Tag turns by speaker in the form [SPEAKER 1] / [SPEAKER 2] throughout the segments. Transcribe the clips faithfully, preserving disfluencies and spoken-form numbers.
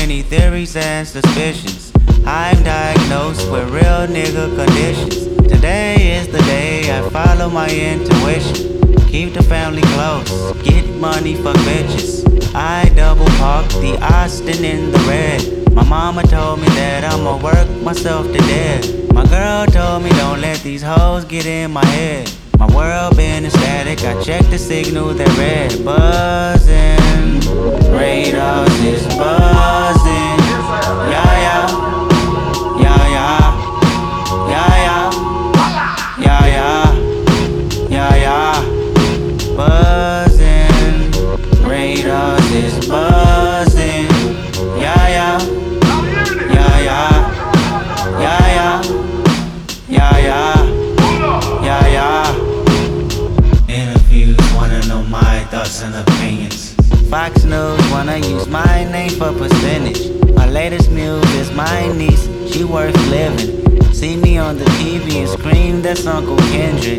[SPEAKER 1] many theories and suspicions. I'm diagnosed with real nigga conditions. Today is the day I follow my intuition. Keep the family close, get money for bitches. I double park the Austin in the red. My mama told me that I'ma work myself to death. My girl told me don't let these hoes get in my head. My world been static, I check the signal, they're red. Buzzing, radars is buzzing. Yeah, yeah, yeah, yeah, yeah, yeah, yeah, yeah, yeah, yeah. Buzzing, radars is buzzing. Yeah, yeah, yeah, yeah, yeah, yeah, yeah, yeah, yeah, yeah. Interviews wanna know my thoughts and opinions. Fox News wanna use my name for percentage. My latest news is my niece, she worth living. See me on the T V and scream, that's Uncle Kendrick.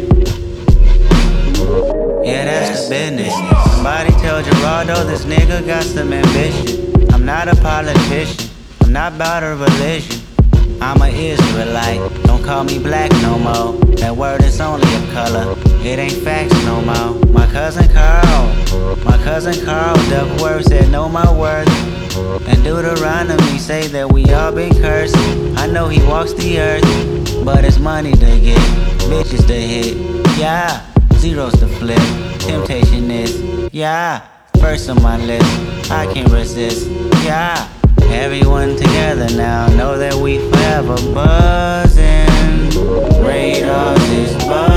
[SPEAKER 1] Yeah, that's the business. Somebody tell Gerardo this nigga got some ambition. I'm not a politician, I'm not about a religion. I'm a Israelite, don't call me black no more. That word is only a color, it ain't facts no more. My cousin Carl, my cousin Carl Duckworth said know my worth. And Deuteronomy say that we all been cursed. I know he walks the earth, but it's money to get, bitches to hit. Yeah, zeros to flip, temptation is, yeah, first on my list, I can't resist, yeah. Everyone together now, know that we forever buzzing. Radars is buzzing.